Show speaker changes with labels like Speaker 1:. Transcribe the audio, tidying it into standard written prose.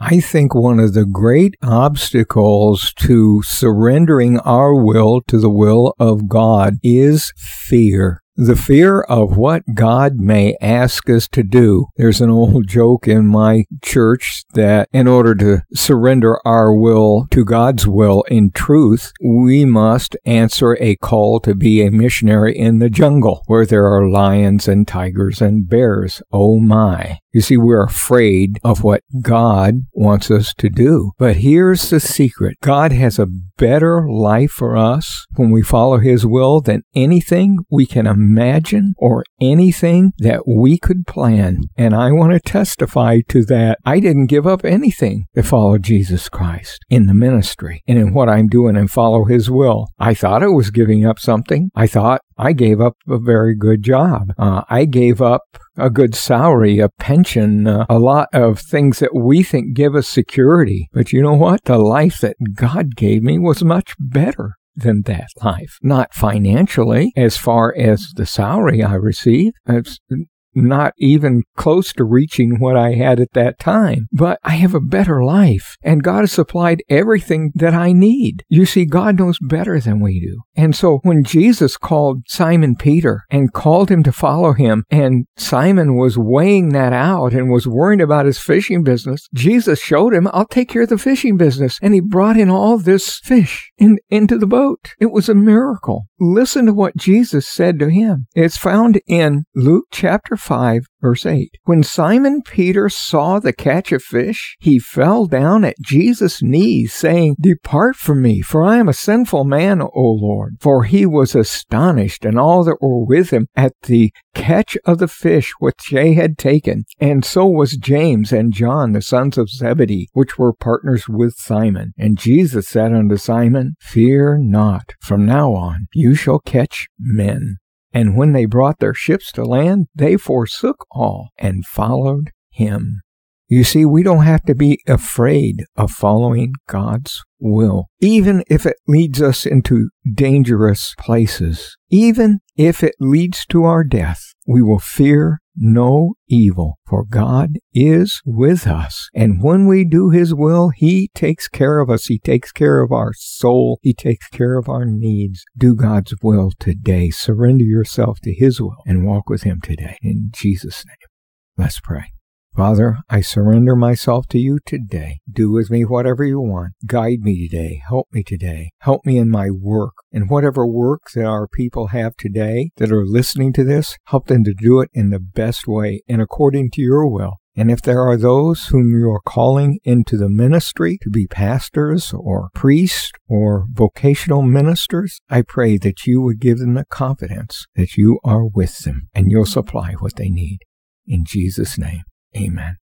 Speaker 1: I think one of the great obstacles to surrendering our will to the will of God is fear. The fear of what God may ask us to do. There's an old joke in my church that in order to surrender our will to God's will in truth, we must answer a call to be a missionary in the jungle where there are lions and tigers and bears. Oh my. You see, we're afraid of what God wants us to do. But here's the secret. God has a better life for us when we follow His will than anything we can imagine or anything that we could plan. And I want to testify to that. I didn't give up anything to follow Jesus Christ in the ministry and in what I'm doing and follow His will. I thought I was giving up something. I thought I gave up a very good job. I gave up a good salary, a pension, a lot of things that we think give us security. But you know what? The life that God gave me was much better than that life. Not financially, as far as the salary I receive. It's not even close to reaching what I had at that time. But I have a better life, and God has supplied everything that I need. You see, God knows better than we do. And so when Jesus called Simon Peter and called him to follow him, and Simon was weighing that out and was worried about his fishing business, Jesus showed him, I'll take care of the fishing business. And he brought in all this fish into the boat. It was a miracle. Listen to what Jesus said to him. It's found in Luke chapter 5, verse 8. When Simon Peter saw the catch of fish, he fell down at Jesus' knees, saying, Depart from me, for I am a sinful man, O Lord. For he was astonished, and all that were with him, at the catch of the fish which they had taken. And so was James and John, the sons of Zebedee, which were partners with Simon. And Jesus said unto Simon, Fear not, from now on you shall catch men. And when they brought their ships to land, they forsook all and followed him. You see, we don't have to be afraid of following God's will, even if it leads us into dangerous places. Even if it leads to our death, we will fear no evil, for God is with us. And when we do His will, He takes care of us. He takes care of our soul. He takes care of our needs. Do God's will today. Surrender yourself to His will and walk with Him today. In Jesus' name, let's pray. Father, I surrender myself to you today. Do with me whatever you want. Guide me today. Help me today. Help me in my work. And whatever work that our people have today that are listening to this, help them to do it in the best way and according to your will. And if there are those whom you are calling into the ministry to be pastors or priests or vocational ministers, I pray that you would give them the confidence that you are with them and you'll supply what they need. In Jesus' name. Amen.